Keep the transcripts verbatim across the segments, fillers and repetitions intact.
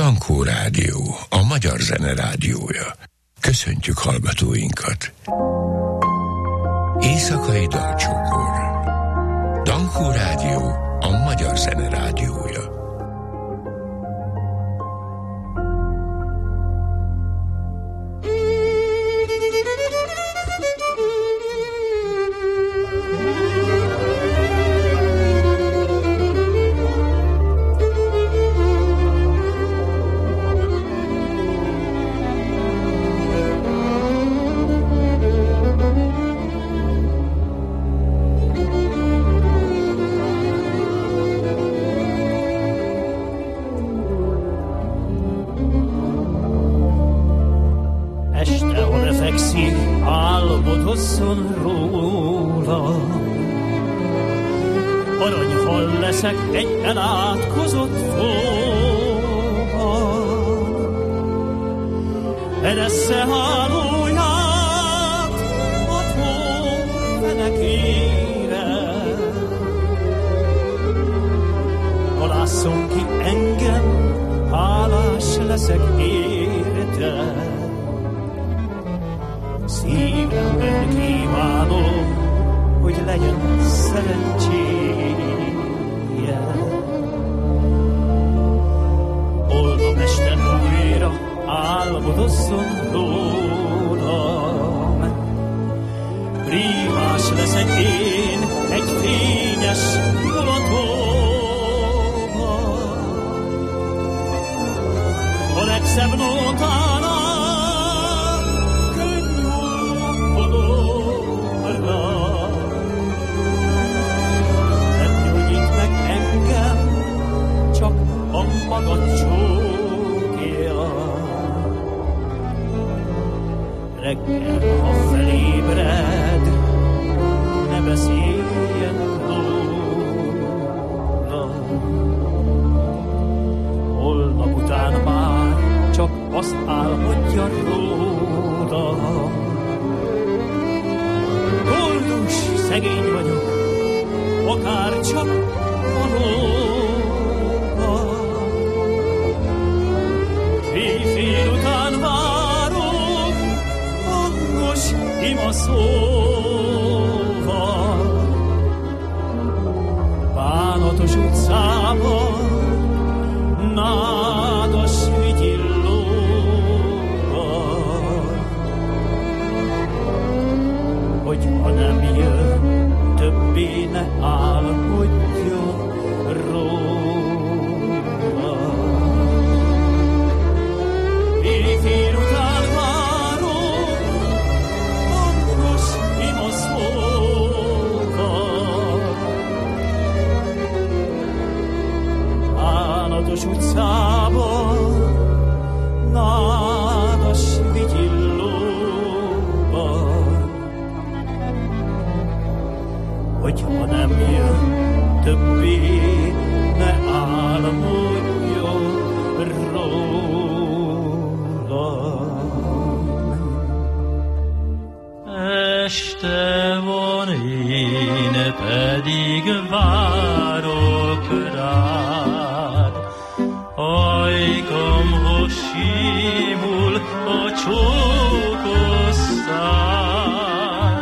Dankó Rádió, a magyar zene rádiója. Köszöntjük hallgatóinkat. Éjszakai dalcsokor. Dankó Rádió, a magyar zene rádiója. Egy elátkozott fóban eressze hálóját a tó fenekére. Halásszon ki engem, hálás leszek érte. Szívemben kívánom, hogy legyen szerencsém. Oldom este újra, álmodozzon rólam. Prívás leszek én egy fényes mulatóban. A legszebb nótánál könnyű hodorra. A magad csókja. Reggel, ha felébred, ne beszéljen róla. Holnap után már csak azt álmodja róla. Koldus, szegény vagyok, akár csak való. Éjfél után várok, hangos ima szóval. Bánatos utcában, nádas vigyillóval. Hogy ha nem jön, többé ne álmodjon róla. Éjfél után várok, hangos ima szóval. Bánatos utcában, nádas vigyillóban. Hogyha nem jön, többé ne álmodjon róla. Este van, én pedig várok rád. Ajkamhoz simul a csókos szád.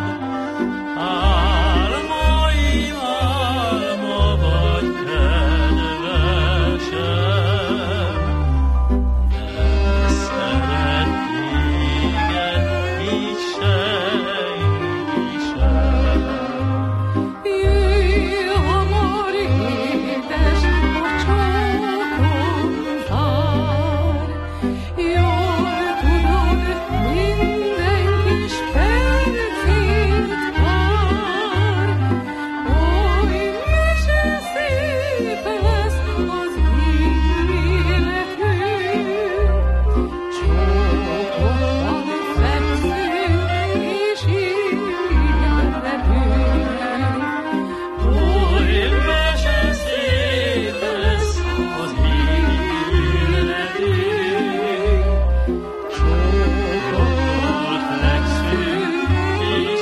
Álmaim álma vagy, kedvesem, de szeret téged így senki sem. Jöjj hamar, édes, a csókom vár. Jól tudod, minden kis percét vár. Oly mese szép lesz az életünk. Csókomban fekszünk és ébredünk. Oly mese szép lesz az életünk. Csókomban fekszünk és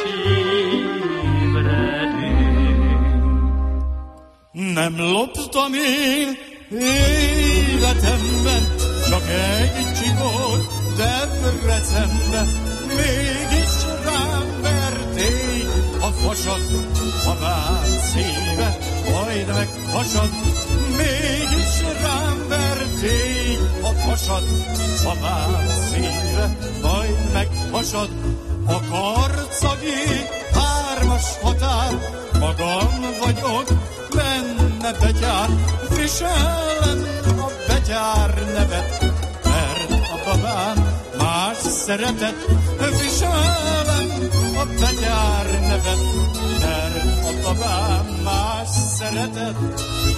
ébredünk. Nem loptam én életemben csak egy csipot Debrecenbe, mégis rám verték a fasad, apám szíve, majd meghasad, mégis rám verték a fasad, apám szíve, majd meghasad. A karcagi hármas határ, magam vagyok benne betyár, viselem a betyár nevet, mert a babám más szeretett, viselem a betyár nevet, mert a babám más szeretett.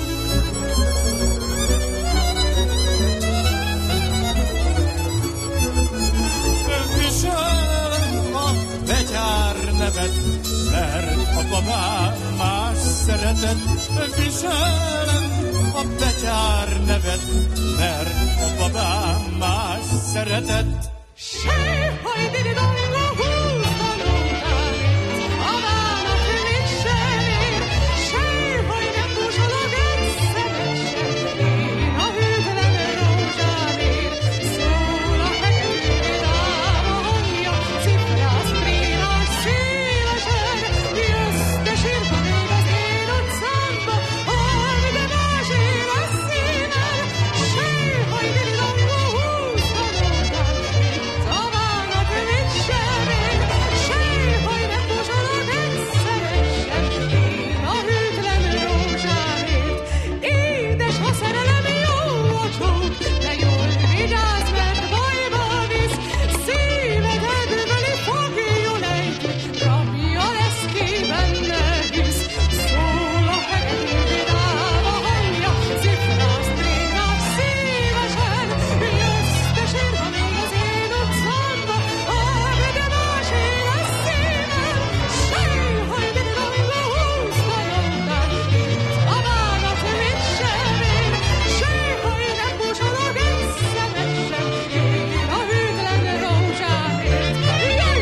Viselem a betyár nevet, mert a babám más szeretett, viselem a betyár nevet, mert a babám más szeretett. Sehol diridonga húzta lógát, a vának mit sem ér, sehol nem búzsolog egy szemet sem, én a hűtlen rózsáért. Szól a hegedű vidám a hangja, cifrász, trénás, szélesen, jössz, de sírva még az én utcámba, hallj, de más él a szívem. Sehol diridonga húzta lógát, a vának mit sem ér, sehol nem búzsolog egy szemet sem, én a hűtlen rózsáért. Édes, ha szerelem jó a csók, de jól vigyázz, mert bajba visz, szívedből fogjon ejtő, rabja lesz, ki benne hisz. Szól a hegedű vidám a hangja, cifrász, trénás, szívesen, jössz, de sírva még az én utcámba, hallj, de más él a szívem. Sehol diridonga húzta lógát, a vának mit sem ér, sehol nem búzsolog egy szemet sem, én a hűtlen rózsáért. Jaj!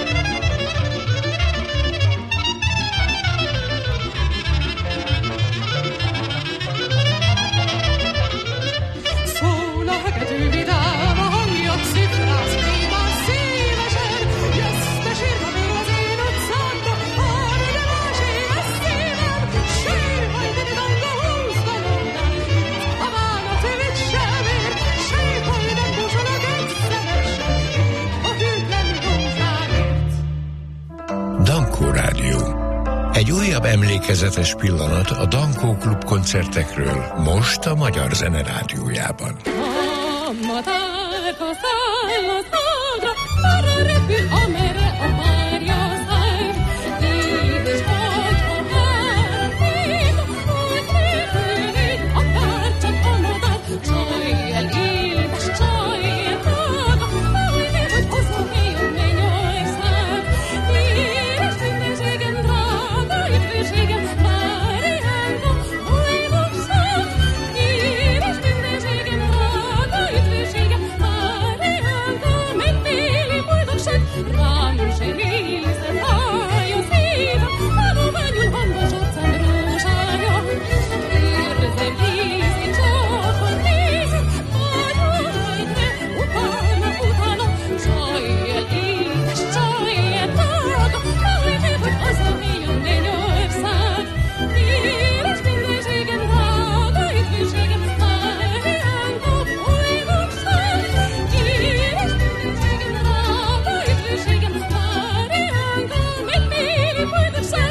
Szól a hegedű vidám a hangja, cifrász, trénás, szívesen, jössz, de sírva még az én utcámba, hallj, de más él a szívem. Sehol diridonga húzta lógát, a vának mit sem ér, sehol nem búzsolog egy szemet sem, én a hűtlen rózsáért. Dankó Rádió. Egy újabb emlékezetes pillanat a Dankó Klub koncertekről, most a Magyar Zene Rádiójában. A madárka száll az ágra, arra repül, amerre a párja száll. Édes vagy, ha már ég, hogy repülnék, akár csak a madár. Csaj el, édes, csaj el, drága, ahogy név, hogy hazamélyön mennyország. Édes mindenségem, drága, üdvösségem, Máriánka, boldogság. Édes mindenségem, drága, üdvösségem, Máriánka, megbéli boldogság. Rám se nézzen, fáj a szívem, adományul van a zsacám rózsája. Érzem, ízni, csak hogy nézem, vagy hajt-e, utána, utána. Csaj el, édes, csaj el, drága, hajt-e, hogy hazamélyön mennyország. Édes mindenségem, drága, üdvösségem, Máriánka, boldogság. Édes mindenségem, drága, üdvösségem, Máriánka, megbéli boldogság.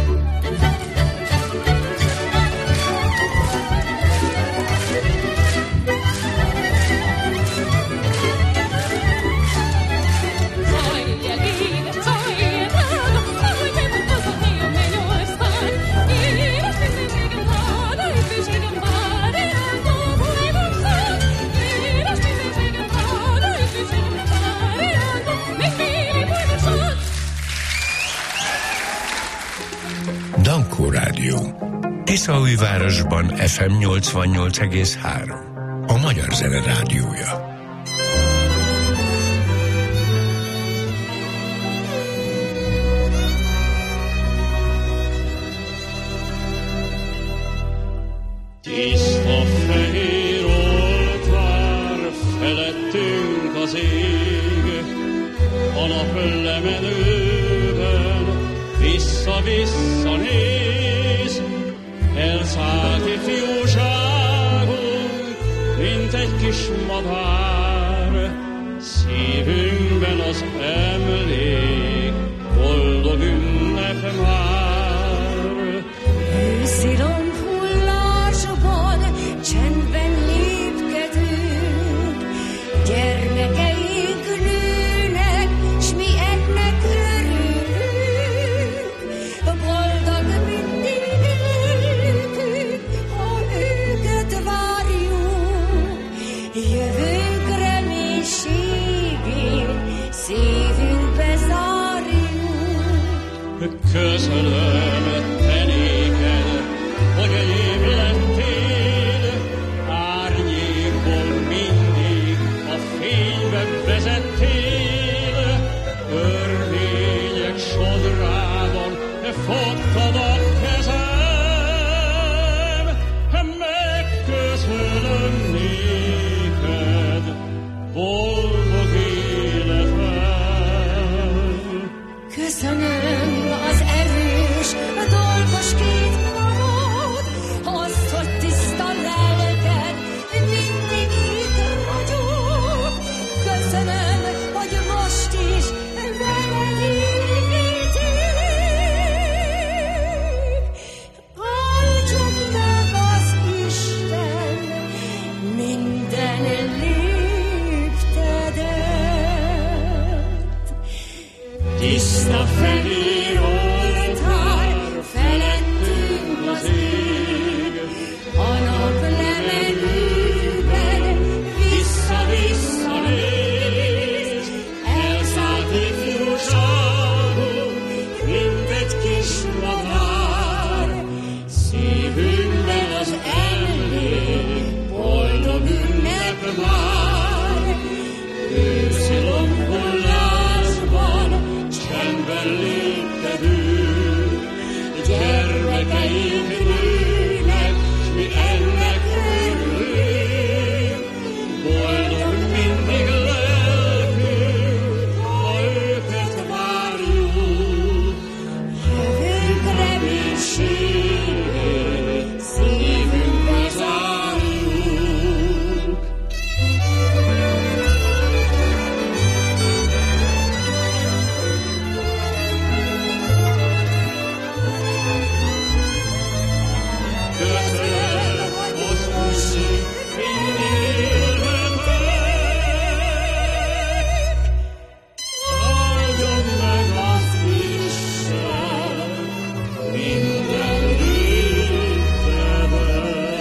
Csaj el, édes, csaj el, drága, ahogy te vagy hazamélyön mennyország. Édes mindenségem, drága, üdvösségem, Máriánka, boldogság. Édes mindenségem, drága, üdvösségem, Máriánka, megbéli boldogság. Dankó Rádió. Tiszaújvárosban ef em nyolcvannyolc egész három. A Magyar Zene Rádiója. Tiszta fehér oltár lemenőben vissza-vissza néz, elszállt ifjúságunk, mint egy kis madár, szívünkben az emlék, boldog ünnep már. Őszi lombhullásban csendben lépkedünk, gyermekeink nőnek, s mi ennek örülünk. Boldog mindig lelkünk, ha őket várjuk, jövőnk reménységét szívünkbe zárjuk. Köszönöm te néked, hogy enyém lettél, árnyékból mindig a fénybe vezettél. Örvények sodrában fogtad a kezem, megköszönöm néked boldog életem. Köszönöm az erős, a dolgos két marad, azt, hogy tiszta lelked mindig itt ragyog. Köszönöm, hogy most is veled élhetünk. Áldjon meg az Isten minden léptedet. Tiszta fehér oltár, felettünk az ég, A nap lemenőben vissza-vissza néz, elszállt ifjúságunk, mint egy kis madár, szívünkben az emlék, boldog ünnep már. Őszi lombhullásban csendben lépkedünk, gyermekeink nőnek, s mi ennek örülünk. Boldog mindig lelkünk, ha őket várjuk, jövőnk reménységét szívünkbe zárjuk. Köszönöm, hogy most mindig élhetek, áldjon meg az Isten minden léptedet.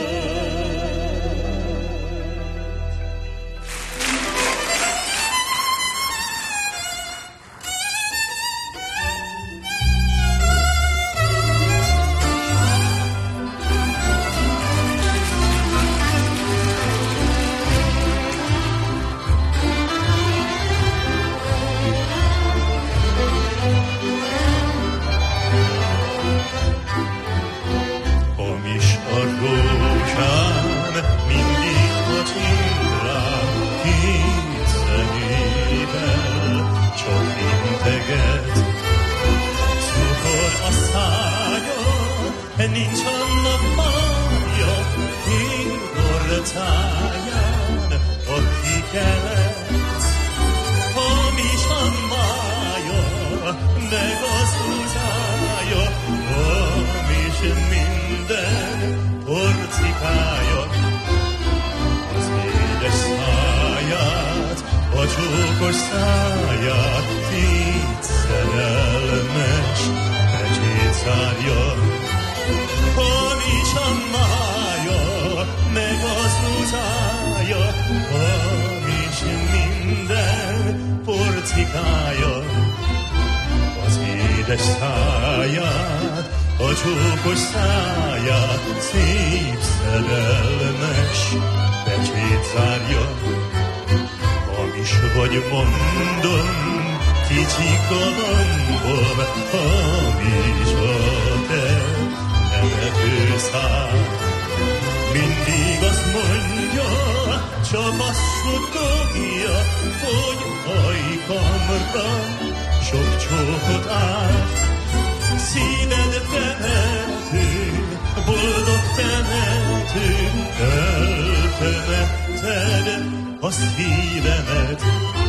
Hamis a rózsám, mindig a csindrám, két szemével csak integet. Cukor a szája, nincs annak mája, én orcáján a kikelet. Hamis a mája, meg az uzája, hamis minden porcikája. Az édes száját, a csókos száját, így szerelmes pecsét zárja. Hamis a mája, meg az uzája, hamis minden porcikája. Az édes száját, a csókos száját, szép szerelmes pecsét zárja. Hamis vagy mondom, kicsi kalambom, hamis a te nevetőszád. Mindig azt mondja, csak azt suttogja, hogy ajkamra sok csókot át. Szíved temető, boldog temető, eltemetted a szívemet.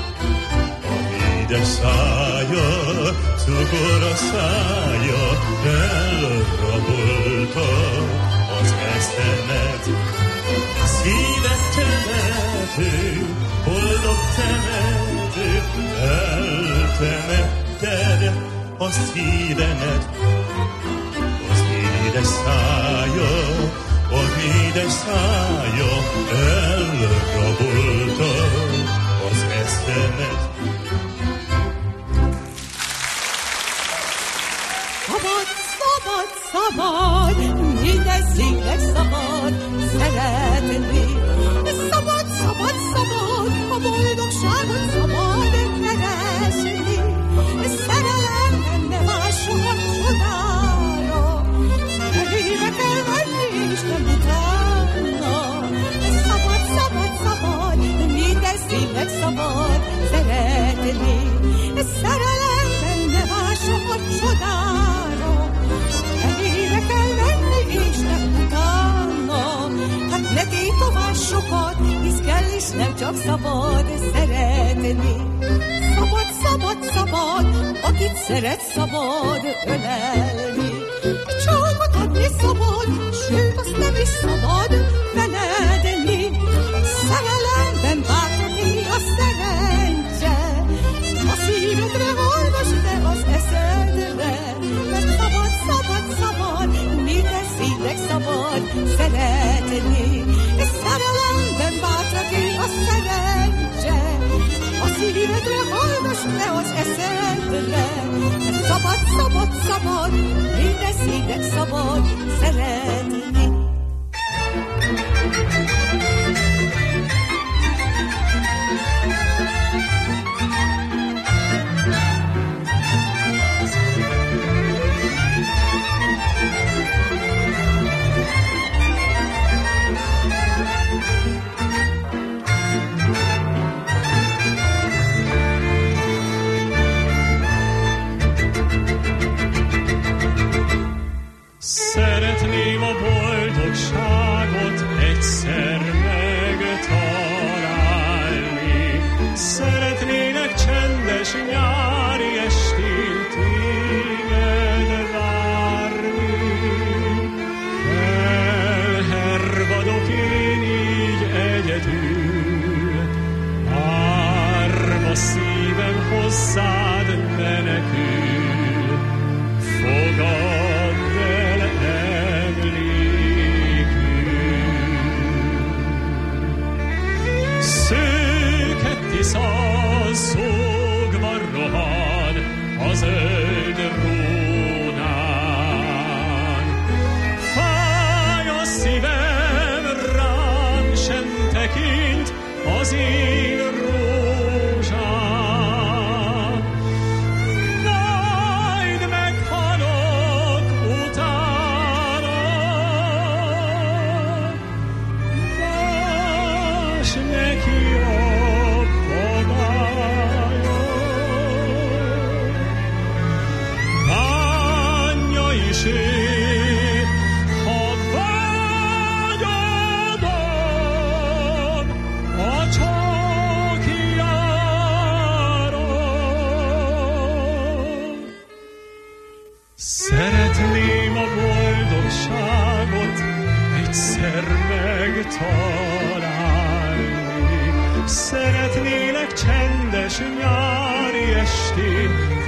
Édes szája, cukor a szája, elrabolta az eszemet. Szíved temető, boldog temető, eltemetted a szívemet. Az édes szája, az édes szája, elrabolta az eszemet. Szabad, szabad, szabad, minden szívnek szabad szeretni. Szabad, szabad, szabad, a boldogságot szabad keresni. Szerelem benne másokat csodára, elébe kell menni és nem utána. Szabad, szabad, szabad, minden szívnek szabad szeretni. Szerelem benne másokat csodára, elébe kell menni és nem utána. Hát ne tétovásokat, hisz kell és nem csak szabad szeretni. Szabad, szabad, szabad, akit szeret szabad ölelni. Csókot adni szabad, sőt azt nem is szabad feledni. Szerelemben bátani a szerencse, a szívedre hallgass te az eszedre. Mert szabad, szabad, szabad, minden szívnek szabad szeretni. Szerelemben bátani a szerencse, a szívedre hallgass le az eszedre. Szabad, szabad, szabad, minden szívnek szabad szeretni. Szeretném a boldogságot egyszer megtalálni. Szeretnének csendes nyári estén téged várni. Elhervadok én így egyedül, árva szívem hozzád menekül. Fogadd el emlékül. Szőke Tisza zúgva rohad a zöld Rónán. Fáj a szívem, rám sem tekint az én rózsám. Majd meghalok utána, más neki jobb babája. Bánja is ő, ha vágyadom a csókjára. Szeretném a boldogságot egyszer megtalálni. Szeretnélek csendes nyári estén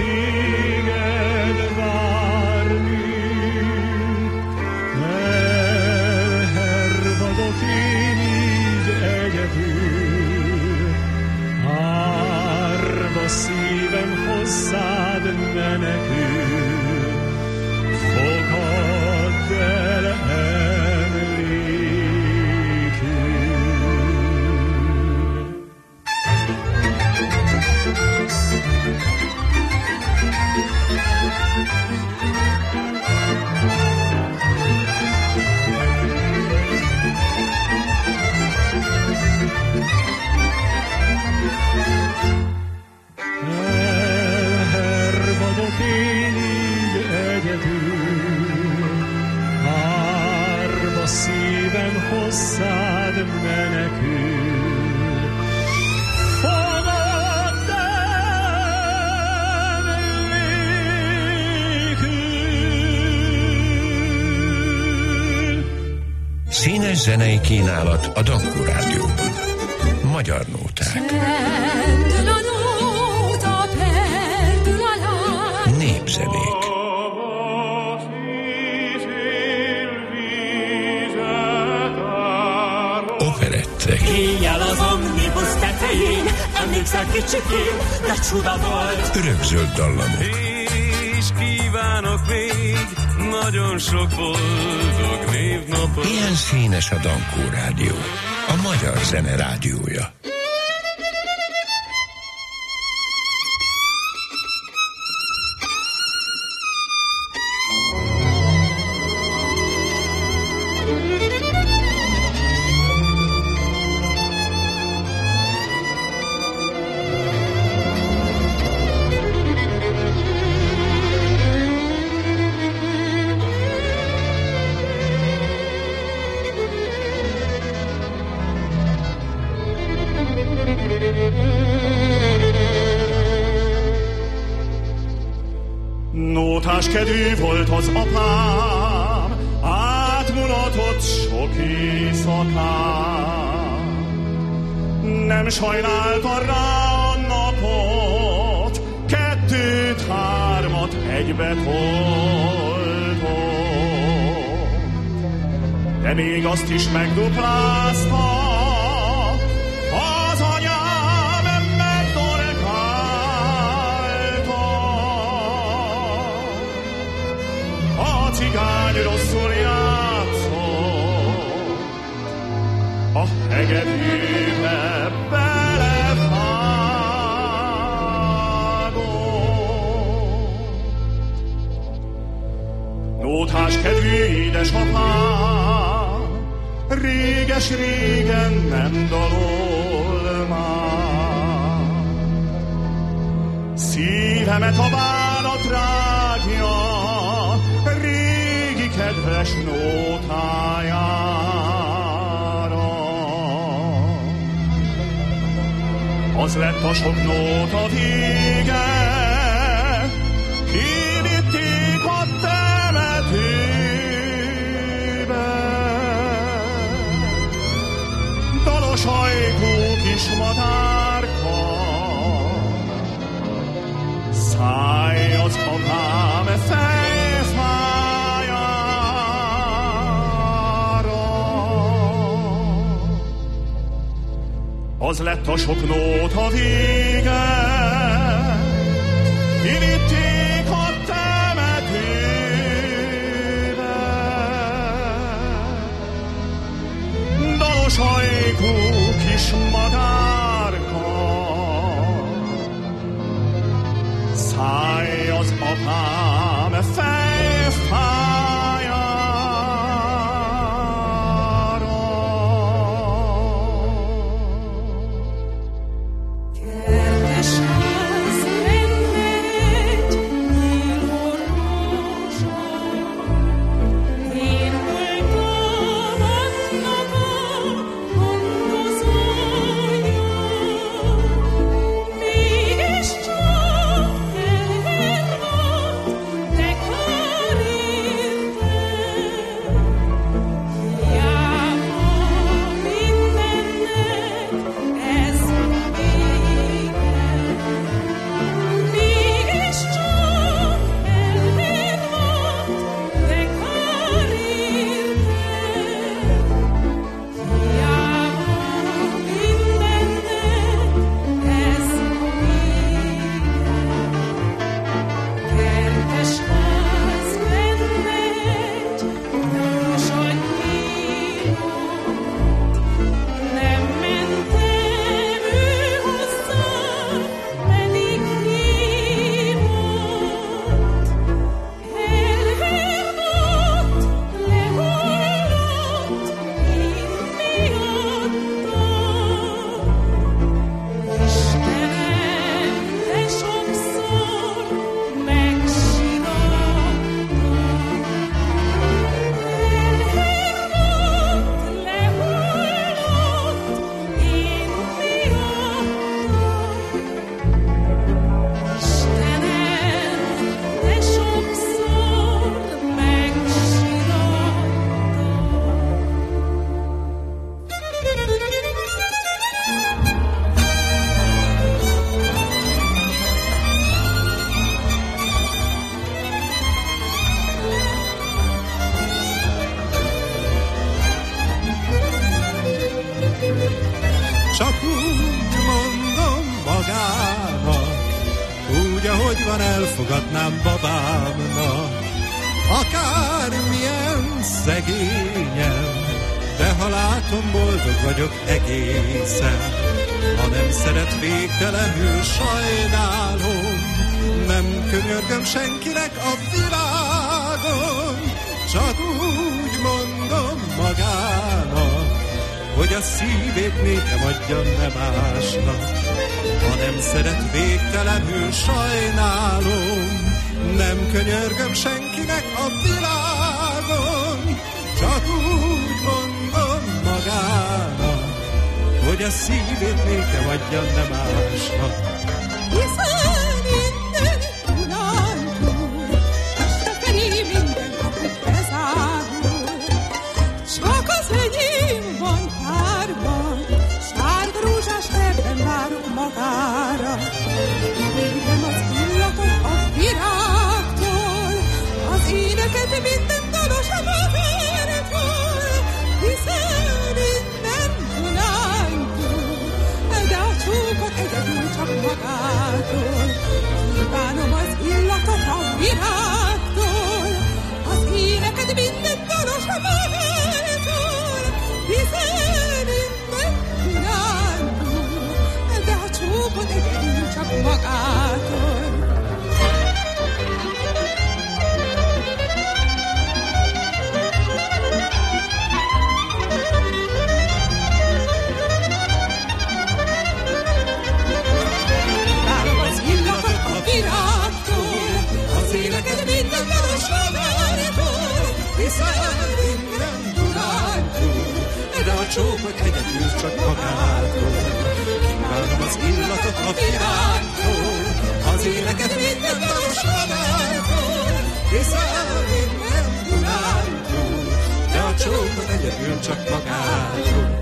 téged várni. Elhervadok én így egyedül, árva szívem hozzád menekül. Fogadd el emlékül. hosszád menekül. Fogad emlékül. Színes zenei kínálat a Dankó Rádióban. Magyar nóták. Pendül a nóta, pendül a lány. Népzenék. Operettek. Éjjel az omnibus tetején, emlékszel kicsikén, de csuda volt. Örökzöld dallamok. És kívánok még nagyon sok boldog névnapot. Ilyen színes a Dankó Rádió. A magyar zene rádiója. Nótás kedvű volt az apám, átmulatott sok éjszakán. Nem sajnálta rá a napot, kettőt, hármat egybe toltott. De még azt is megduplázta, az anyám megdorgálta. A cigány rosszul játszott, a hegedűbe belefágott. Nótás kedvű édesapám, réges-régen nem dalol már. Szívemet a bánat rágja, régi kedves nótájára. Az lett a sok nóta vége, kivitték a temetőbe. Dalos ajkú kis madárka, szállj az apám fejfájára. Az lett a sok nóta vége, kivitték a temetőbe. Dalos ajkú kis madárka, szállj az apám fejfájára. Kedves ház lenne egy nyíló rózsa, én voltam annak a gondozója. Mégiscsak elér volt, de kár csak úgy mondom magának, úgy, ahogy van, elfogadnám babámnak. Akármilyen szegényen, de ha látom, boldog vagyok egészen. Ha nem szeret, végtelenül sajnálom, nem könyörgöm senkinek a világon, csak úgy mondom magának, hogy a szívét nékem adja, ne másnak. Ha nem szeret, végtelenül sajnálom, nem könyörgöm senkinek a világon, csak úgy mondom magának, hogy a szívét nékem adja, ne másnak. Hiszen innen Dunántúl, este felé minden kaput bezárul, csak az enyém van tárban, sárga rózsás kertben várok magára. Végem az illatot a virágtól, az éneket minden dalos a magától, hiszen innen Dunántúl, de a csókot egyedül csak magától. Kívánom az illatot a virágtól, az éneket minden dalos a magától, hiszen innen Dunántúl, de a csókot egyedül csak magától. Csókot egyedül csak magától. Kívánom az illatot a virágtól, az éleket minden dalos magától, hiszen minden Dunántúl, de a csókot egyedül csak magától.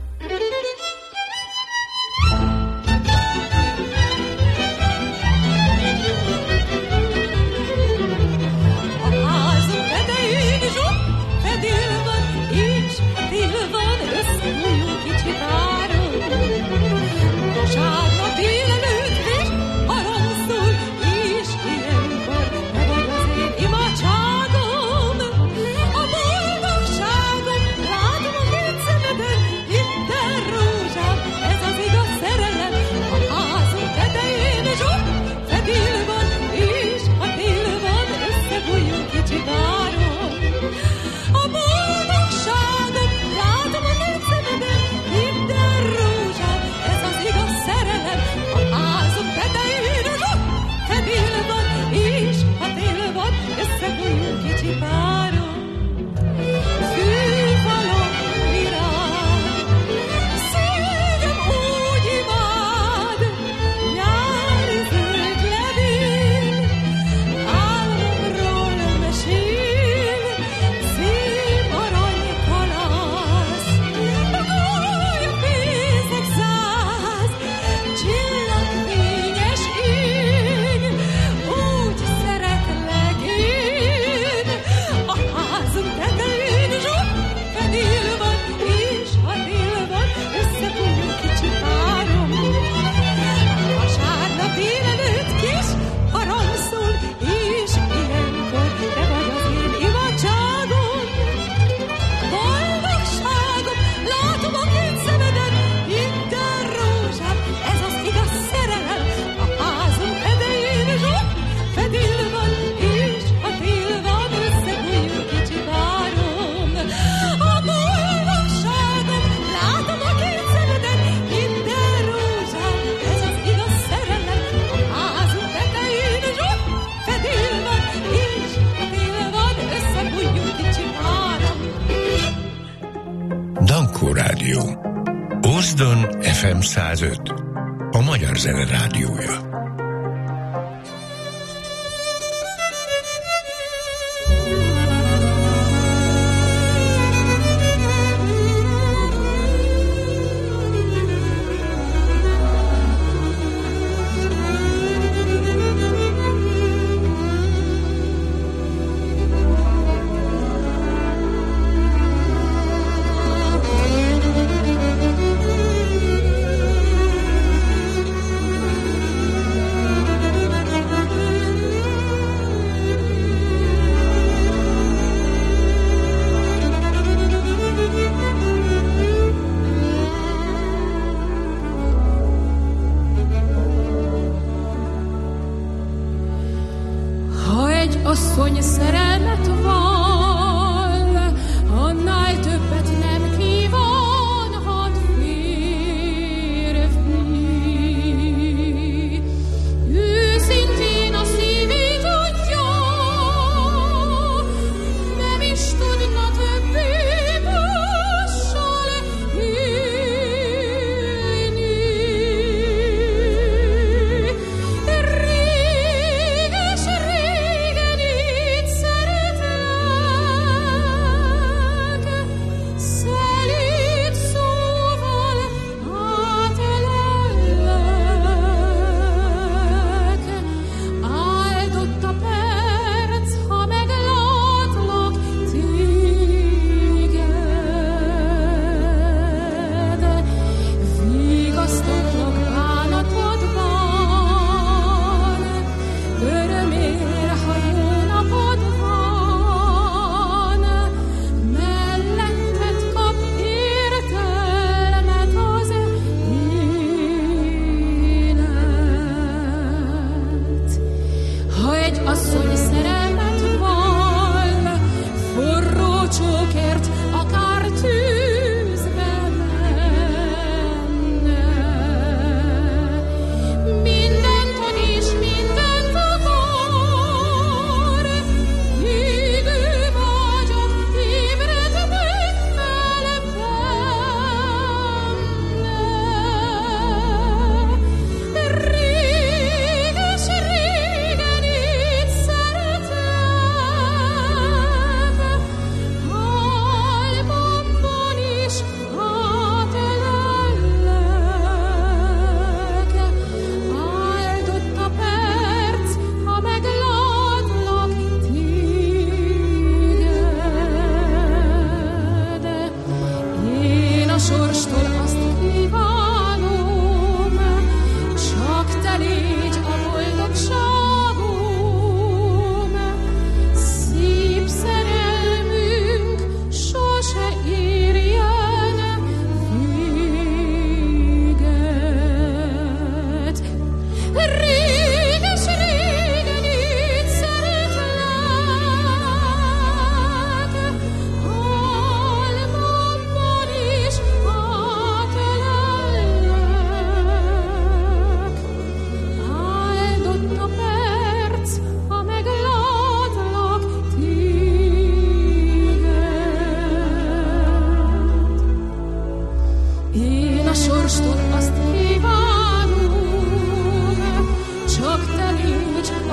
Ózdon ef em száz öt, a Magyar Zene Rádiója. sorstól azt kívánom, csak te légy a boldogságom. Szép szerelmünk sose érjen véget. Réges-régen így szeretlek, álmomban is átölellek. Áldott a perc, ha meglátlak téged. Én a sorstól azt kívánom, csak te légy a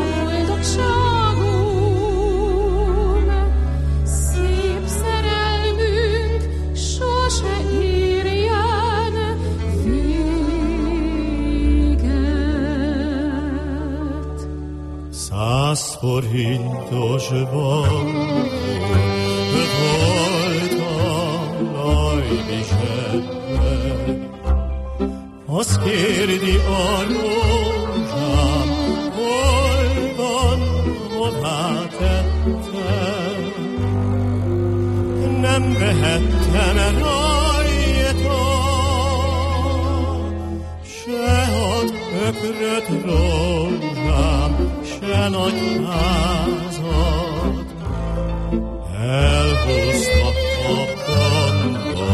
boldogságom. Szép szerelmünk sose érjen véget. Száz forintos bankon volt a lajdi zsebben. Azt kérdi a rózsám, hol van, hová tettem. Nem vehettem rajta se hat ökröt rózsám, se nagy házat. Elhozta a banda,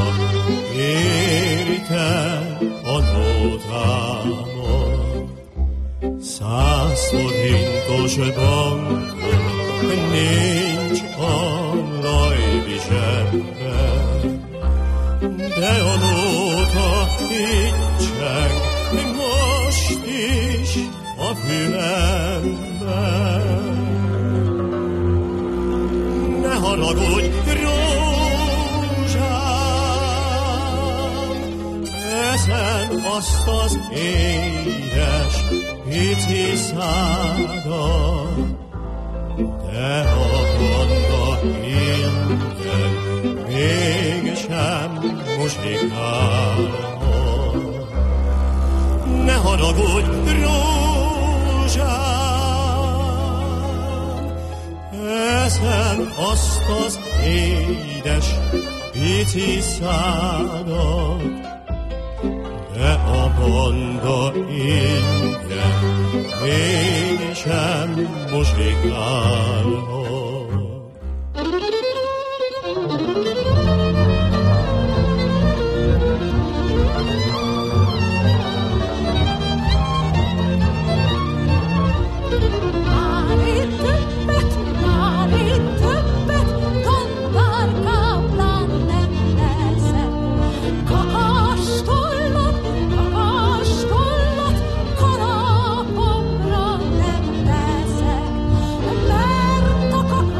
érte a nótámon. Száz forintos bankon nincs a lajdi zsebben, de a nóta itt cseng most is a fülemben. Ne haragudj, rózsám, eszem azt az édes pici szádat, de a banda ingyen mégsem muzsikálhat. Ne haragudj, rózsám, eszem azt az édes pici szádat, de a banda ingyen mégsem muzsikálhat. Már én többet, már én többet, tandárkáplán nem leszek. Kakastollat, kakastollat, kanapomra nem leszek. Mert a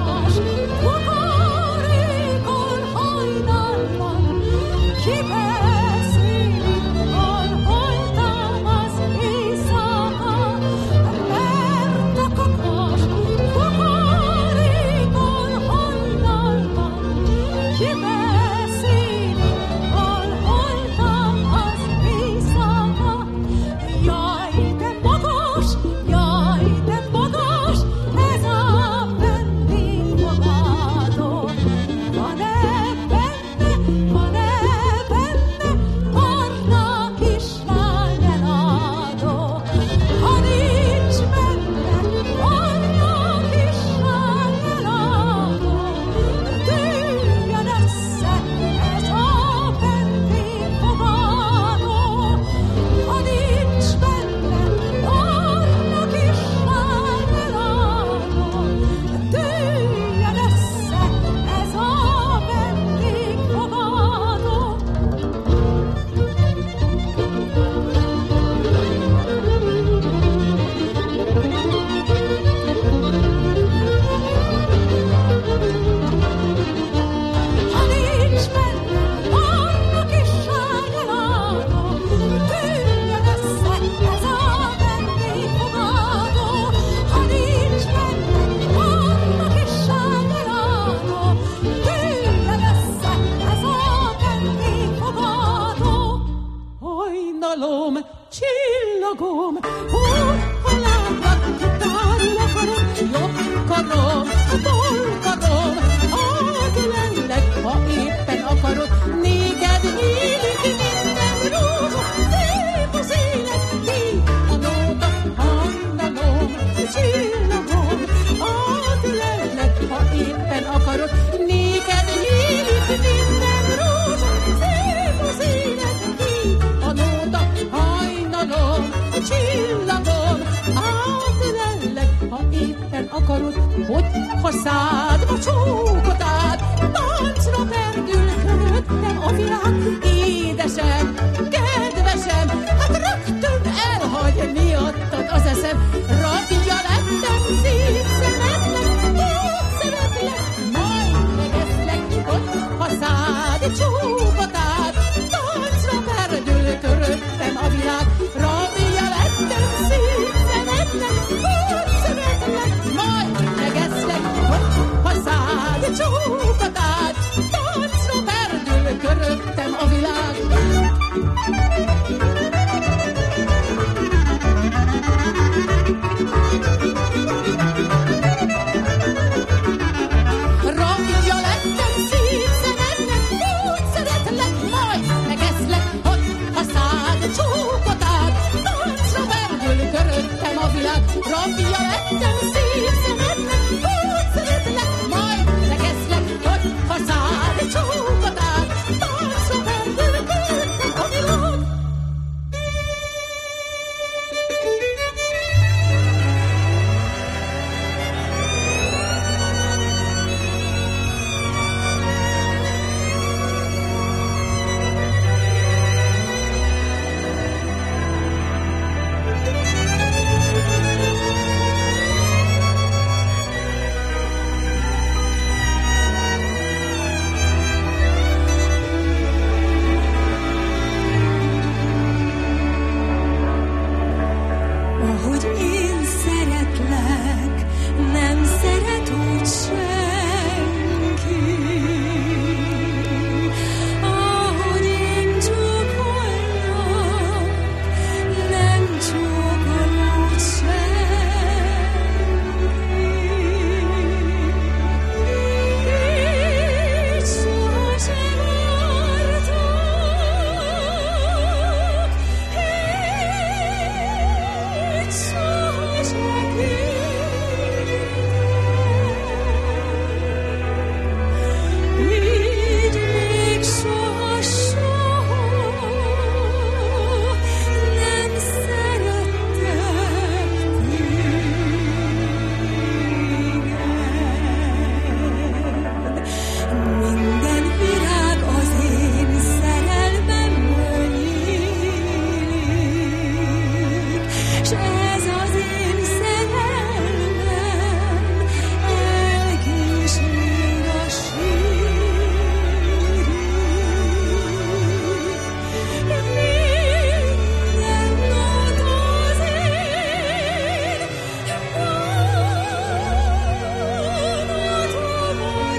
hogy ha szádba csókot át, táncra perdül köröttem a világ. Édesem, kedvesem, hát rögtön elhagy miattad az eszem. Rabja lettem, szép szemednek, hát szeretlek, majd megeszlek, hogy ha szád csókot át, táncra perdül köröttem a világ. Rabja lettem, szép szemednek, hát szeretlek, majd megeszlek, hogy ha szád csókot át, táncra perdül köröttem a világ. Rabja lettem, szép szemednek, úgy szeretlek, majd megeszlek, hogy ha szád csókot át, táncra perdül köröttem a világ. Rabja lettem, szép szemednek, úgy szeretlek, majd megeszlek, hogy ha szád csókot át, táncra perdül köröttem a világ. Ahogy én szeretlek, nem szeret úgy senki. Ahogy én csókolnak, nem csókol úgy senki. Így sohasem vártak, így sohasem kértek, így még soha, soha nem szerettek téged. Minden virág az én szerelmemből nyílik, s ez az én szerelmem elkísér a sírig. Minden nap az én bánatom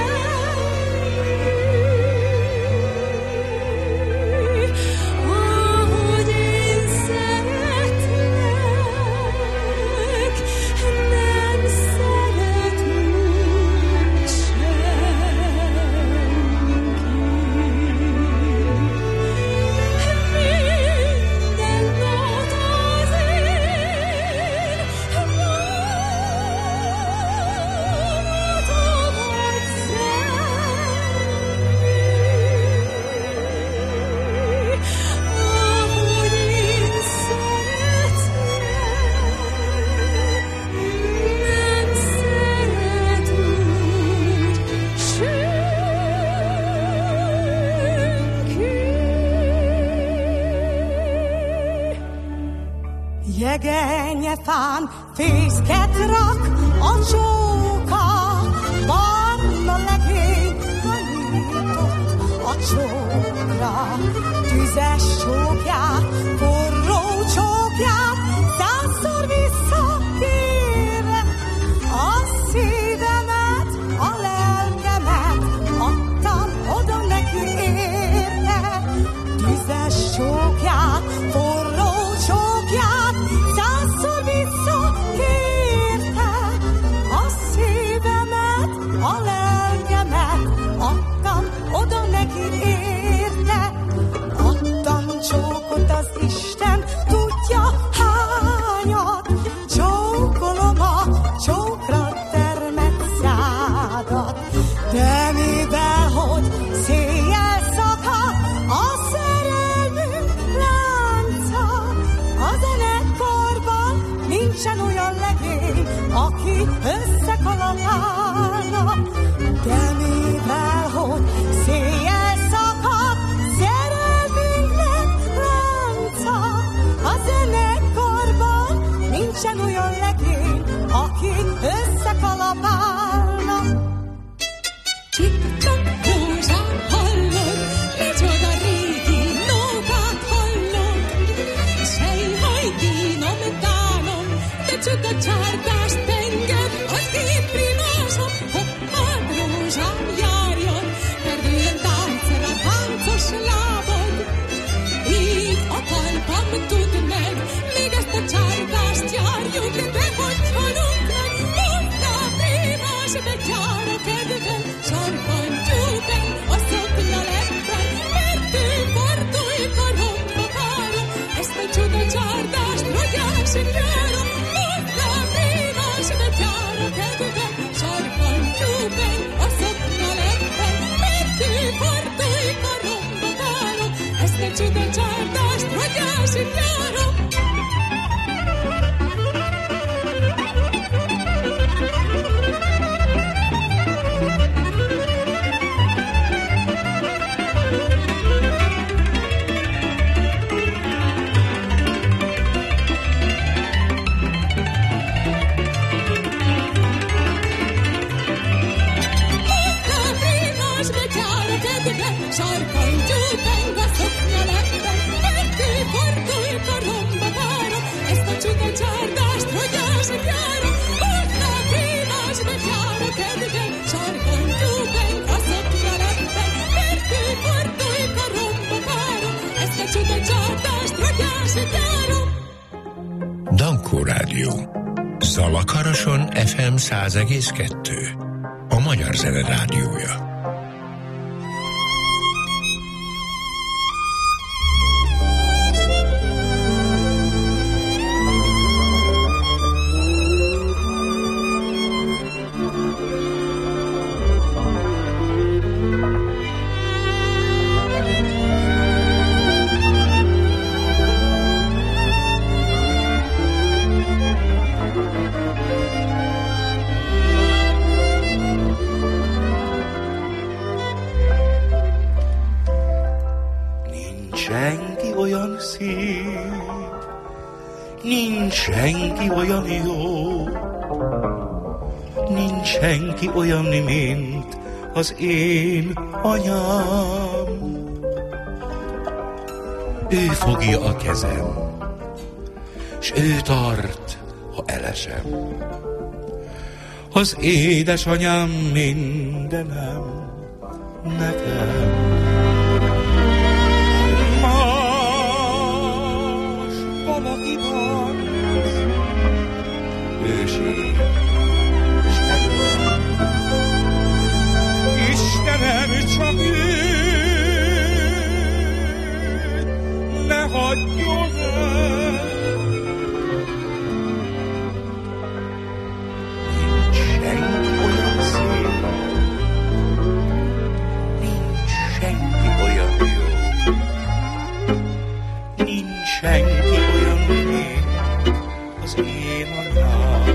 ahogy én szeretlek, nem szeret úgy senki. Minden nap az én bánatomat ahogy én szeretlek, nem szeret úgy senki. Jegenyefán fészket rak a csóka, barna legény tanított a csókra. Tüzes csókját, forró csókját, százszor visszakérlek. A szívemet, a lelkemet adtam oda neki érte. Tüzes csókját, forró csókját, százszor visszakérte. A szívemet, a lelkemet adtam oda neki érte. Adtam csókot az Isten kedve, sarkantyú peng a szoknya lepben, fekvő fordulj karomba várom, ezt a csuda csárdást, hogy ásítjára, hozzá kívás, meg jár a kedve, sarkantyú peng a szoknya lepben, fekvő fordulj karomba várom, ezt a csuda csárdást, hogy ásítjára. Dankó Rádió. Zalakaroson ef em száz egész kettő. A Magyar Zene Rádiója. Senki olyan jó, nincs senki olyan, mint az én anyám. Ő fogja a kezem, s ő tart, ha elesem. Az édesanyám mindenem nekem. Más valaki van, őség, s megvan. Istenem, csak ő, ne hagyjon el. Nincs senki olyan szép, nincs senki olyan jó, nincs senki olyan, mint az én anyám.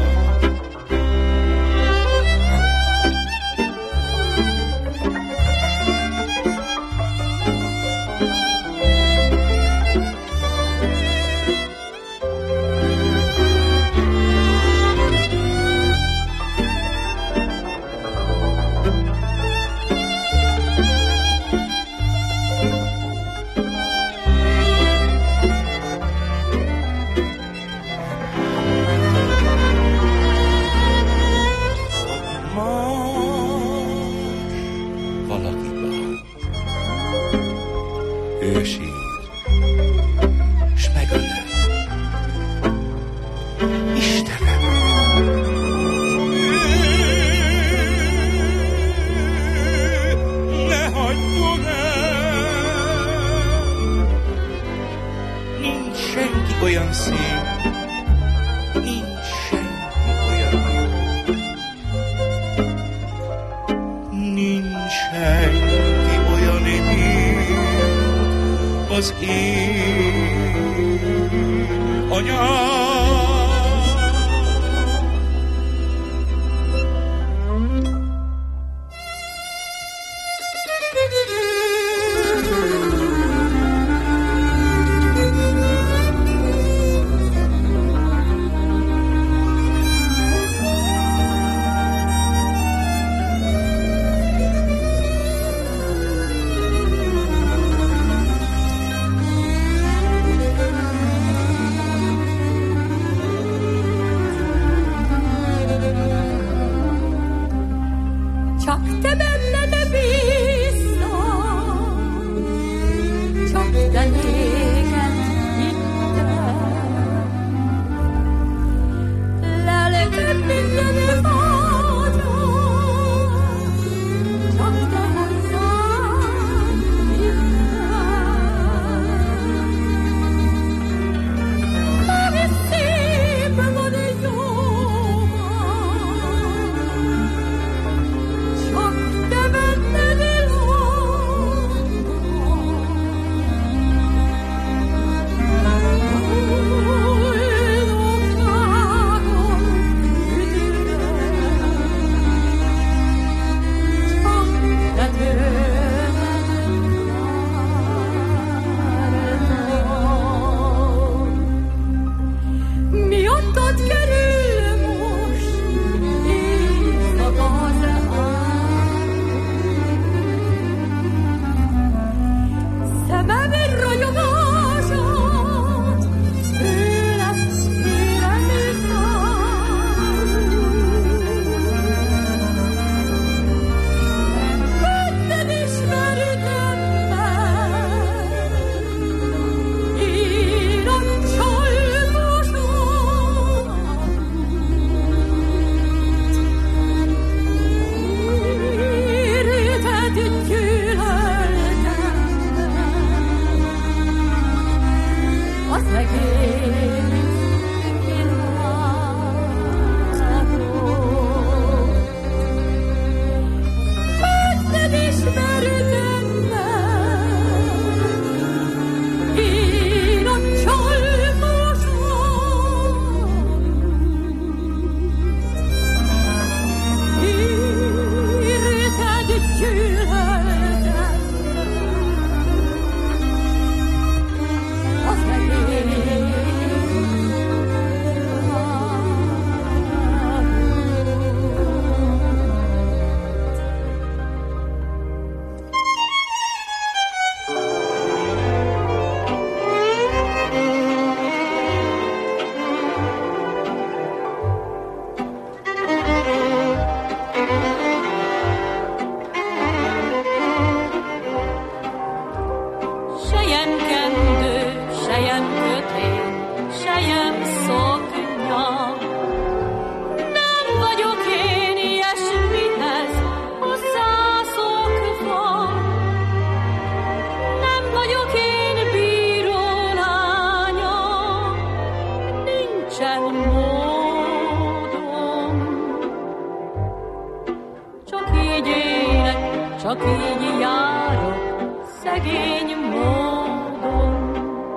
szegény módon.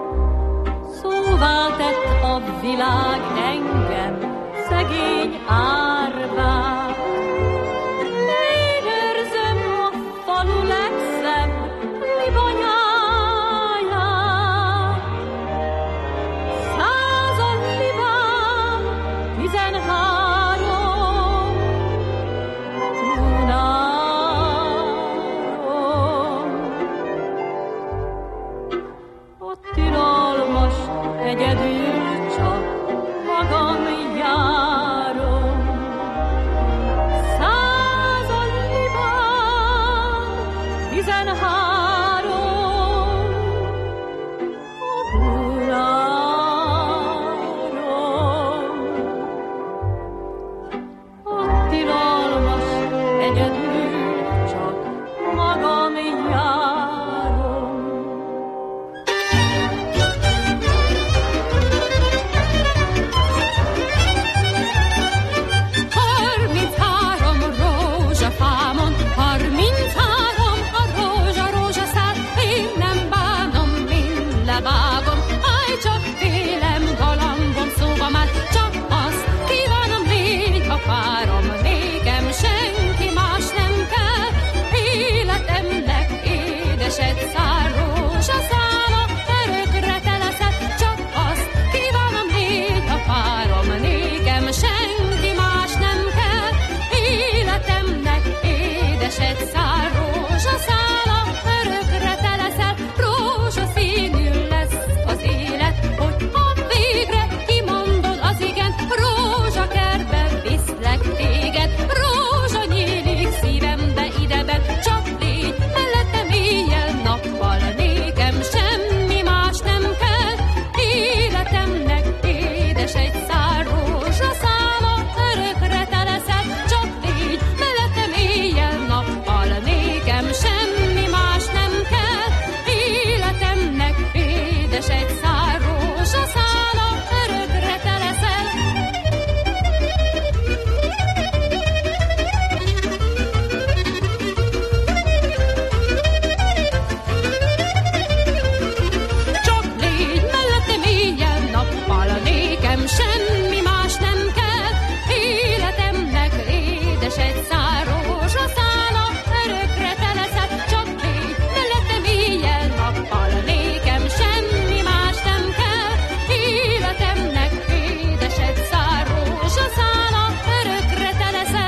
Szóvá tett a világ engem, szegény árvát. Én őrzöm a falu legszebb libanyáját. Százan libám, tizenhárom unárom. A tilalmas egyedül csak magam járom. Százan libám, tizenhárom unárom. A tilalmas egyedül csak magam járom. Harminchárom rózsafámon, harminchárom a rózsa rózsaszál. Én nem bánom, mind levágom, áj, csak félem galambom szóba már. Csak azt kívánom, légy a párom, nékem senki más nem kell. Életemnek édes egy szár rózsaszála, örökre te leszel. Csak azt kívánom, légy a párom, nékem senki más nem kell. Életemnek édes egy szár rózsaszála, örökre te leszel. Rózsaszínű lesz az élet, hogy ha végre kimondod az igen. Rózsakertbe viszlek téged, rózsa nyílik szívembe ideben. Csak légy mellettem éjjel-nappal, nékem semmi más nem kell. Életemnek édes egy szár rózsaszála, örökre te leszel. Csak légy mellettem éjjel-nappal, nékem semmi más nem kell. Életemnek édes egy szár rózsaszála, örökre te leszel. Csak légy mellettem éjjel-nappal, nékem semmi más nem kell. Életemnek édes egy szár rózsaszála, örökre te leszel. Csak légy mellettem éjjel-nappal, nékem semmi más nem kell. Életemnek édes egy szár rózsaszála, örökre te leszel.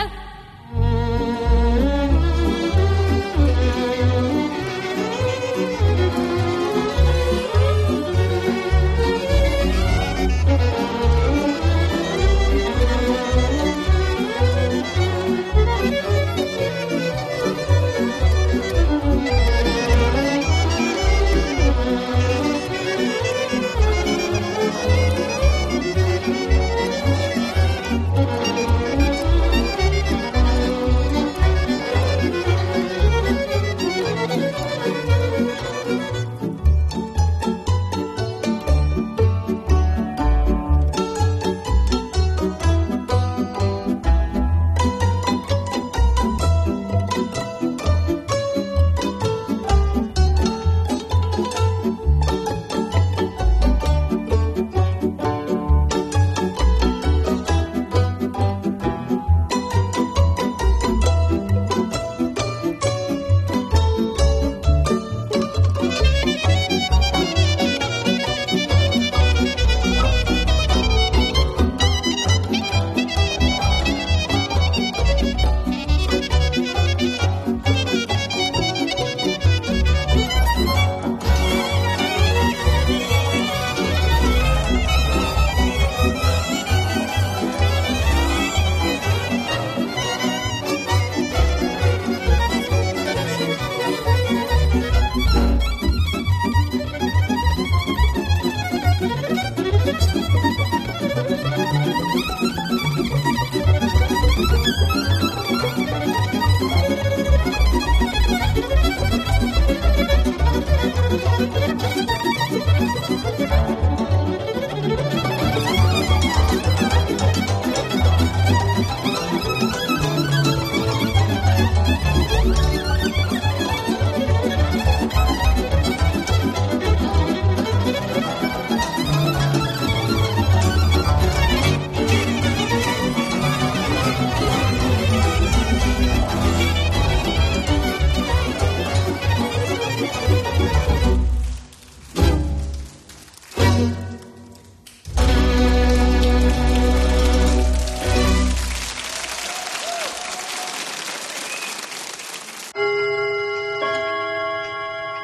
Thank you.